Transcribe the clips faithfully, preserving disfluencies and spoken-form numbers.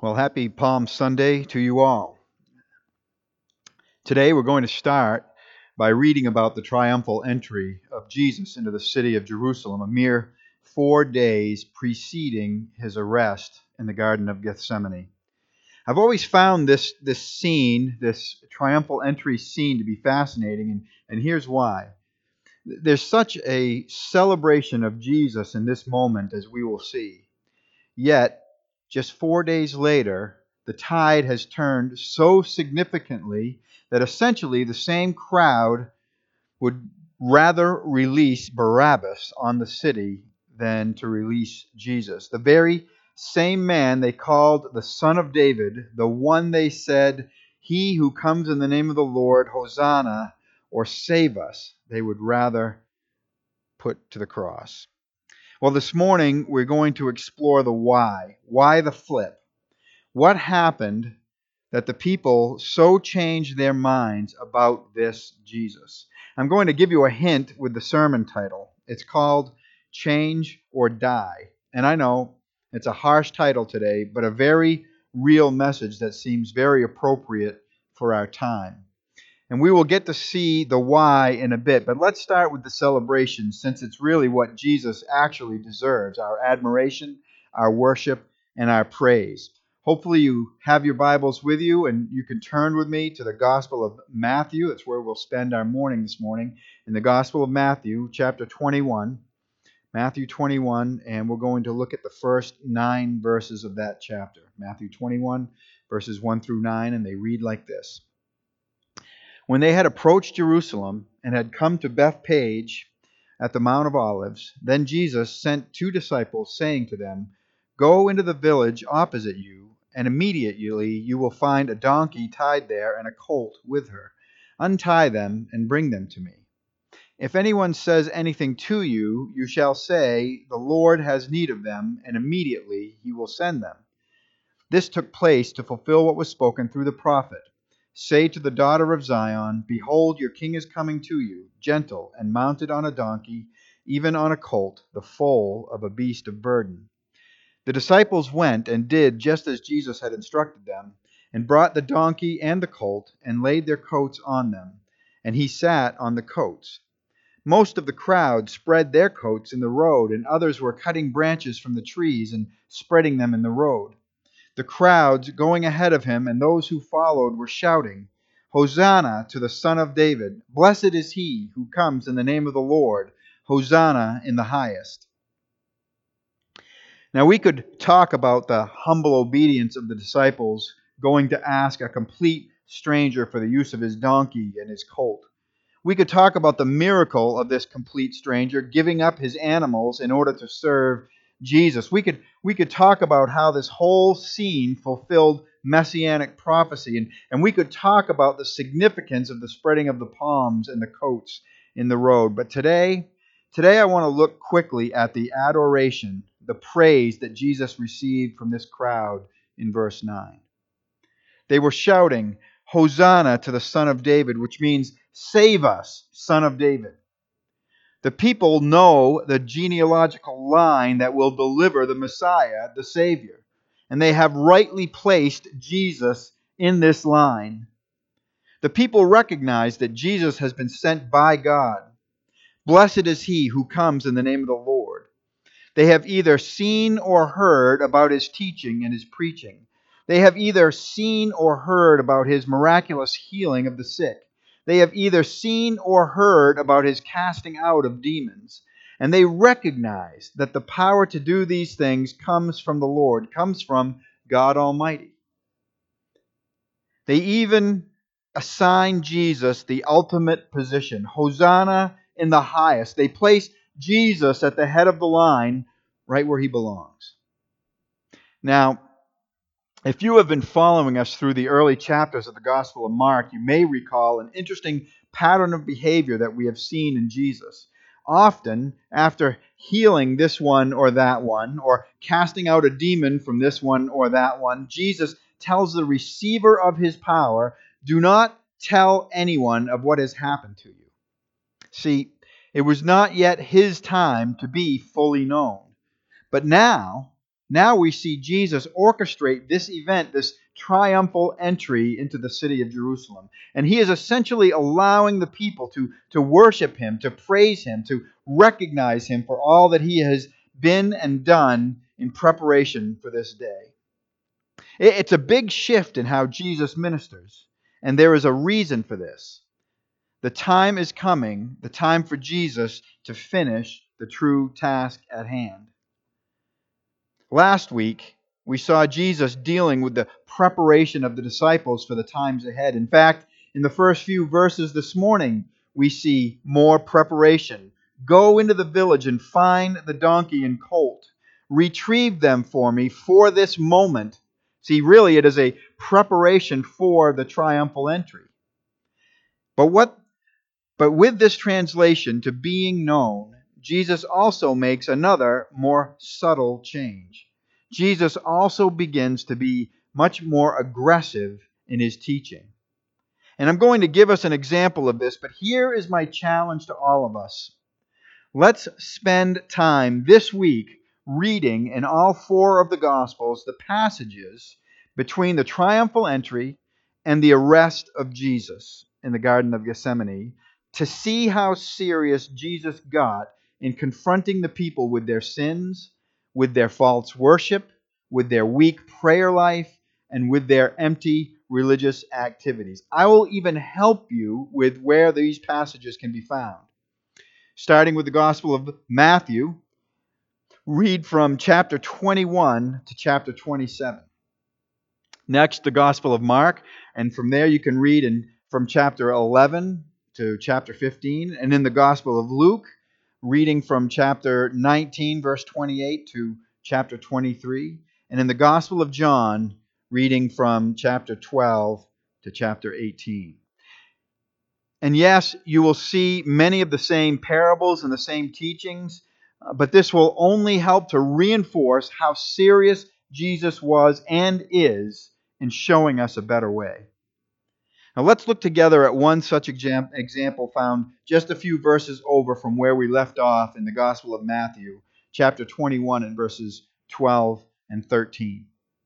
Well, happy Palm Sunday to you all. Today we're going to start by reading about the triumphal entry of Jesus into the city of Jerusalem, a mere four days preceding his arrest in the Garden of Gethsemane. I've always found this, this scene, this triumphal entry scene, to be fascinating, and, and here's why. There's such a celebration of Jesus in this moment, as we will see. Yet, just four days later, the tide has turned so significantly that essentially the same crowd would rather release Barabbas on the city than to release Jesus. The very same man they called the Son of David, the one they said, "He who comes in the name of the Lord, Hosanna," or "Save us," they would rather put to the cross. Well, this morning we're going to explore the why. Why the flip? What happened that the people so changed their minds about this Jesus? I'm going to give you a hint with the sermon title. It's called Change or Die. And I know it's a harsh title today, but a very real message that seems very appropriate for our time. And we will get to see the why in a bit. But let's start with the celebration, since it's really what Jesus actually deserves: our admiration, our worship, and our praise. Hopefully you have your Bibles with you, and you can turn with me to the Gospel of Matthew. That's where we'll spend our morning this morning, in the Gospel of Matthew, chapter twenty-one. Matthew twenty-one, and we're going to look at the first nine verses of that chapter. Matthew twenty-one, verses one through nine, and they read like this. When they had approached Jerusalem and had come to Bethphage at the Mount of Olives, then Jesus sent two disciples, saying to them, "Go into the village opposite you, and immediately you will find a donkey tied there and a colt with her. Untie them and bring them to me. If anyone says anything to you, you shall say, 'The Lord has need of them,' and immediately he will send them." This took place to fulfill what was spoken through the prophet. "Say to the daughter of Zion, Behold, your king is coming to you, gentle and mounted on a donkey, even on a colt, the foal of a beast of burden." The disciples went and did just as Jesus had instructed them, and brought the donkey and the colt, and laid their coats on them, and he sat on the coats. Most of the crowd spread their coats in the road, and others were cutting branches from the trees and spreading them in the road. The crowds going ahead of him and those who followed were shouting, "Hosanna to the Son of David! Blessed is he who comes in the name of the Lord! Hosanna in the highest!" Now we could talk about the humble obedience of the disciples going to ask a complete stranger for the use of his donkey and his colt. We could talk about the miracle of this complete stranger giving up his animals in order to serve Jesus. We could, we could talk about how this whole scene fulfilled messianic prophecy, and, and we could talk about the significance of the spreading of the palms and the coats in the road. But today, today I want to look quickly at the adoration, the praise that Jesus received from this crowd in verse nine. They were shouting, "Hosanna to the Son of David," which means, "Save us, Son of David." The people know the genealogical line that will deliver the Messiah, the Savior, and they have rightly placed Jesus in this line. The people recognize that Jesus has been sent by God. Blessed is he who comes in the name of the Lord. They have either seen or heard about his teaching and his preaching. They have either seen or heard about his miraculous healing of the sick. They have either seen or heard about his casting out of demons. And they recognize that the power to do these things comes from the Lord, comes from God Almighty. They even assign Jesus the ultimate position, Hosanna in the highest. They place Jesus at the head of the line, right where he belongs. Now, if you have been following us through the early chapters of the Gospel of Mark, you may recall an interesting pattern of behavior that we have seen in Jesus. Often, after healing this one or that one, or casting out a demon from this one or that one, Jesus tells the receiver of his power, "Do not tell anyone of what has happened to you." See, it was not yet his time to be fully known. But now, Now we see Jesus orchestrate this event, this triumphal entry into the city of Jerusalem. And he is essentially allowing the people to, to worship him, to praise him, to recognize him for all that he has been and done in preparation for this day. It's a big shift in how Jesus ministers, and there is a reason for this. The time is coming, the time for Jesus to finish the true task at hand. Last week, we saw Jesus dealing with the preparation of the disciples for the times ahead. In fact, in the first few verses this morning, we see more preparation. Go into the village and find the donkey and colt. Retrieve them for me for this moment. See, really, it is a preparation for the triumphal entry. But what? But with this translation to being known, Jesus also makes another more subtle change. Jesus also begins to be much more aggressive in his teaching. And I'm going to give us an example of this, but here is my challenge to all of us. Let's spend time this week reading in all four of the Gospels the passages between the triumphal entry and the arrest of Jesus in the Garden of Gethsemane, to see how serious Jesus got in confronting the people with their sins, with their false worship, with their weak prayer life, and with their empty religious activities. I will even help you with where these passages can be found. Starting with the Gospel of Matthew, read from chapter twenty-one to chapter twenty-seven. Next, the Gospel of Mark, and from there you can read in from chapter eleven to chapter fifteen, and in the Gospel of Luke, reading from chapter nineteen, verse twenty-eight to chapter twenty-three, and in the Gospel of John, reading from chapter twelve to chapter eighteen. And yes, you will see many of the same parables and the same teachings, but this will only help to reinforce how serious Jesus was and is in showing us a better way. Now let's look together at one such example found just a few verses over from where we left off in the Gospel of Matthew, chapter twenty-one and verses twelve and thirteen.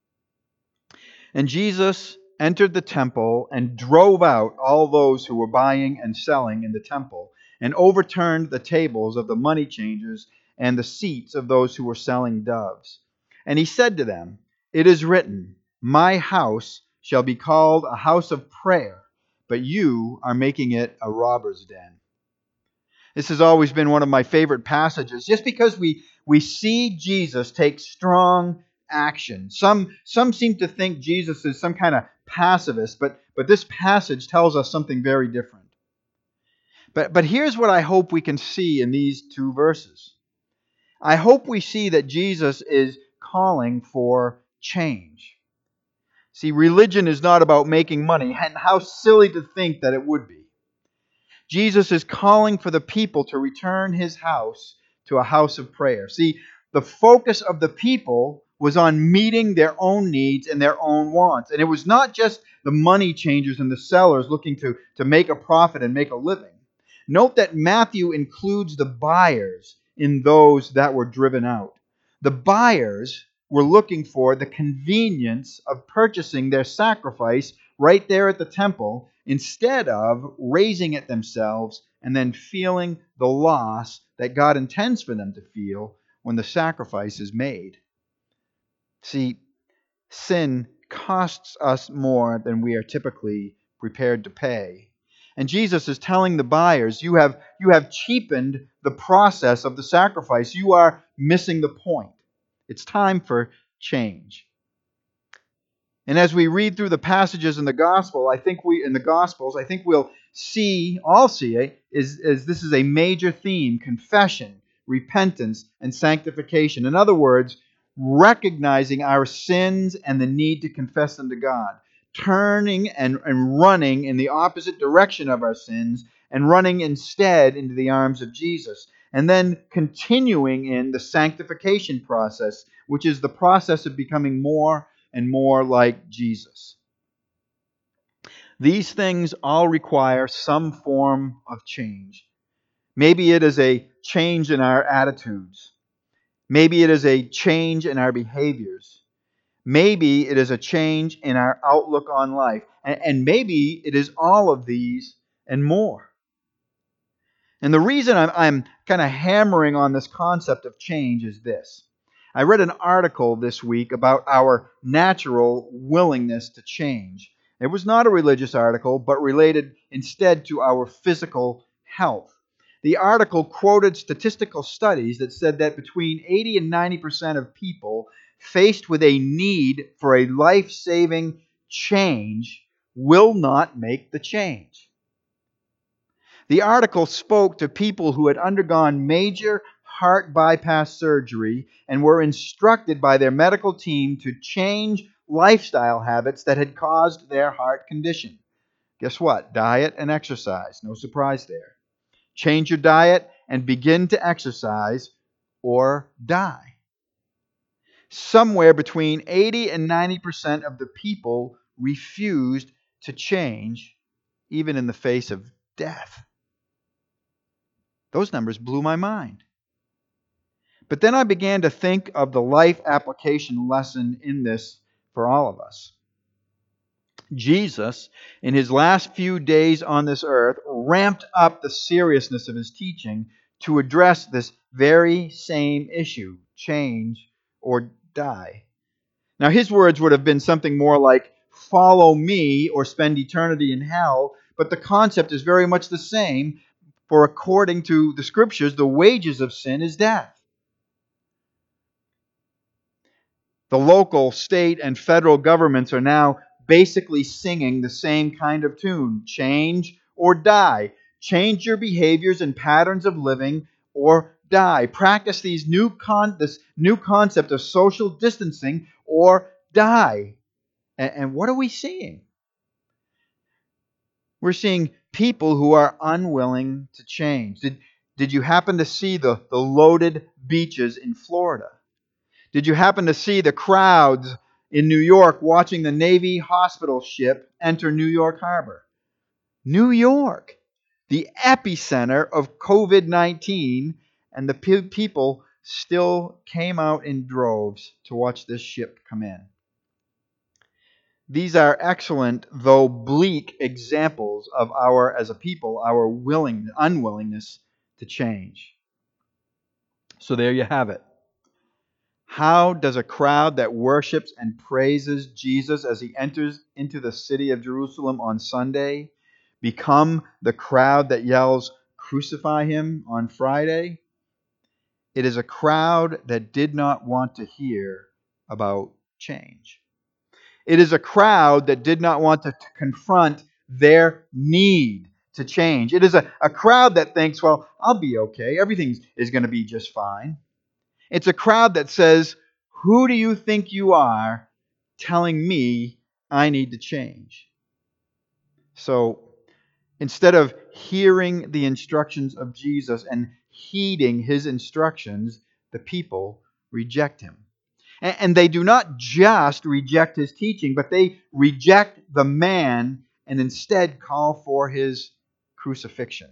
And Jesus entered the temple and drove out all those who were buying and selling in the temple, and overturned the tables of the money changers and the seats of those who were selling doves. And he said to them, "It is written, my house shall be called a house of prayer, but you are making it a robber's den." This has always been one of my favorite passages, just because we, we see Jesus take strong action. Some, some seem to think Jesus is some kind of pacifist, but, but this passage tells us something very different. But, but here's what I hope we can see in these two verses. I hope we see that Jesus is calling for change. See, religion is not about making money, and how silly to think that it would be. Jesus is calling for the people to return his house to a house of prayer. See, the focus of the people was on meeting their own needs and their own wants. And it was not just the money changers and the sellers looking to, to make a profit and make a living. Note that Matthew includes the buyers in those that were driven out. The buyers were looking for the convenience of purchasing their sacrifice right there at the temple, instead of raising it themselves and then feeling the loss that God intends for them to feel when the sacrifice is made. See, sin costs us more than we are typically prepared to pay. And Jesus is telling the buyers, you have, you have cheapened the process of the sacrifice. You are missing the point. It's time for change. And as we read through the passages in the gospel, I think we in the gospels, I think we'll see, all see it, is, is this is a major theme: confession, repentance, and sanctification. In other words, recognizing our sins and the need to confess them to God, turning and, and running in the opposite direction of our sins, and running instead into the arms of Jesus. And then continuing in the sanctification process, which is the process of becoming more and more like Jesus. These things all require some form of change. Maybe it is a change in our attitudes. Maybe it is a change in our behaviors. Maybe it is a change in our outlook on life. And, and maybe it is all of these and more. And the reason I'm, I'm kind of hammering on this concept of change is this. I read an article this week about our natural willingness to change. It was not a religious article, but related instead to our physical health. The article quoted statistical studies that said that between eighty and ninety percent of people faced with a need for a life-saving change will not make the change. The article spoke to people who had undergone major heart bypass surgery and were instructed by their medical team to change lifestyle habits that had caused their heart condition. Guess what? Diet and exercise. No surprise there. Change your diet and begin to exercise or die. Somewhere between eighty and ninety percent of the people refused to change, even in the face of death. Those numbers blew my mind. But then I began to think of the life application lesson in this for all of us. Jesus, in his last few days on this earth, ramped up the seriousness of his teaching to address this very same issue, change or die. Now, his words would have been something more like, follow me or spend eternity in hell, but the concept is very much the same. For according to the Scriptures, the wages of sin is death. The local, state, and federal governments are now basically singing the same kind of tune. Change or die. Change your behaviors and patterns of living or die. Practice these new con- this new concept of social distancing or die. And, and what are we seeing? We're seeing people who are unwilling to change. Did, did you happen to see the, the loaded beaches in Florida? Did you happen to see the crowds in New York watching the Navy hospital ship enter New York Harbor? New York, the epicenter of covid nineteen, and the pe- people still came out in droves to watch this ship come in. These are excellent, though bleak, examples of our, as a people, our willing, unwillingness to change. So there you have it. How does a crowd that worships and praises Jesus as he enters into the city of Jerusalem on Sunday become the crowd that yells, "Crucify him," on Friday? It is a crowd that did not want to hear about change. It is a crowd that did not want to, to confront their need to change. It is a, a crowd that thinks, well, I'll be okay. Everything is going to be just fine. It's a crowd that says, who do you think you are telling me I need to change? So instead of hearing the instructions of Jesus and heeding his instructions, the people reject him. And they do not just reject his teaching, but they reject the man and instead call for his crucifixion.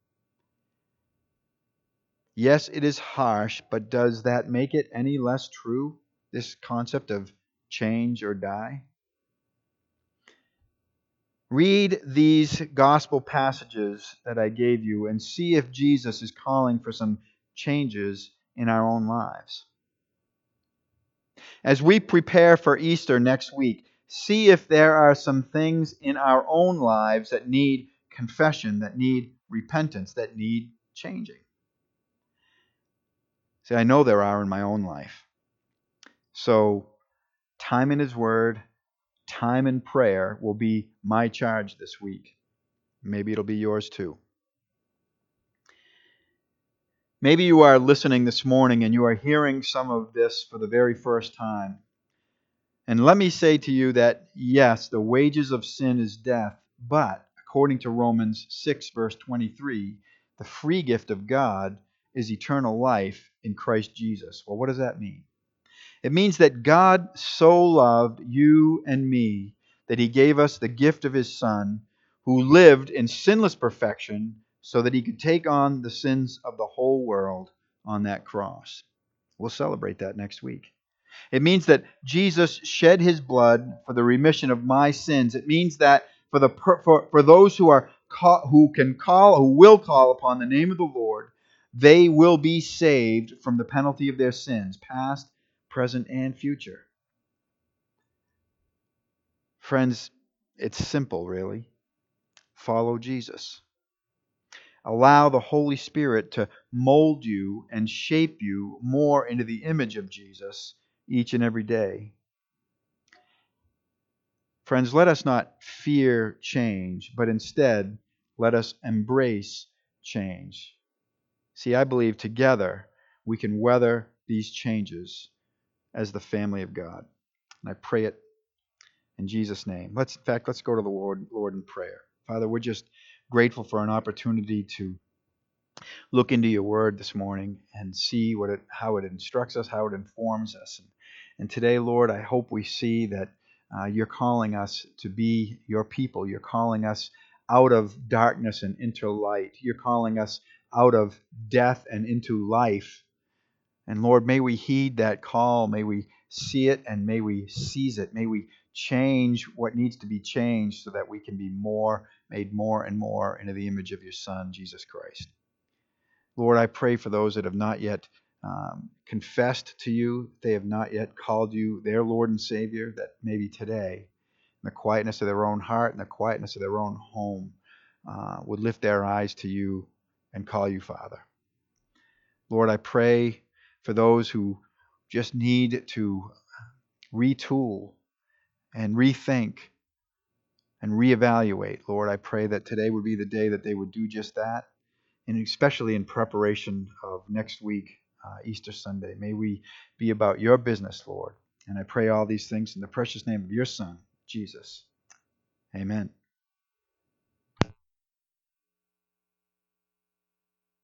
Yes, it is harsh, but does that make it any less true, this concept of change or die? Read these gospel passages that I gave you and see if Jesus is calling for some changes in our own lives. As we prepare for Easter next week, see if there are some things in our own lives that need confession, that need repentance, that need changing. See, I know there are in my own life. So, time in His Word, time in prayer will be my charge this week. Maybe it'll be yours too. Maybe you are listening this morning and you are hearing some of this for the very first time. And let me say to you that, yes, the wages of sin is death, but according to Romans six, verse twenty-three, the free gift of God is eternal life in Christ Jesus. Well, what does that mean? It means that God so loved you and me that He gave us the gift of His Son, who lived in sinless perfection so that He could take on the sins of the whole world on that cross. We'll celebrate that next week. It means that Jesus shed his blood for the remission of my sins. It means that for the for, for those who are call, who can call who will call upon the name of the Lord, they will be saved from the penalty of their sins, past, present, and future. Friends, it's simple, really. Follow Jesus. Allow the Holy Spirit to mold you and shape you more into the image of Jesus each and every day. Friends, let us not fear change, but instead let us embrace change. See, I believe together we can weather these changes as the family of God. And I pray it in Jesus' name. Let's, in fact, let's go to the Lord, Lord in prayer. Father, we're just grateful for an opportunity to look into your word this morning and see what it, how it instructs us, how it informs us. And, and today, Lord, I hope we see that uh, you're calling us to be your people. You're calling us out of darkness and into light. You're calling us out of death and into life. And Lord, may we heed that call. May we see it and may we seize it. May we change what needs to be changed so that we can be more, made more and more into the image of your Son, Jesus Christ. Lord, I pray for those that have not yet um, confessed to you, they have not yet called you their Lord and Savior, that maybe today, in the quietness of their own heart and the quietness of their own home, uh, would lift their eyes to you and call you Father. Lord, I pray for those who just need to retool and rethink and reevaluate. Lord, I pray that today would be the day that they would do just that. And especially in preparation of next week, uh, Easter Sunday. May we be about your business, Lord. And I pray all these things in the precious name of your Son, Jesus. Amen.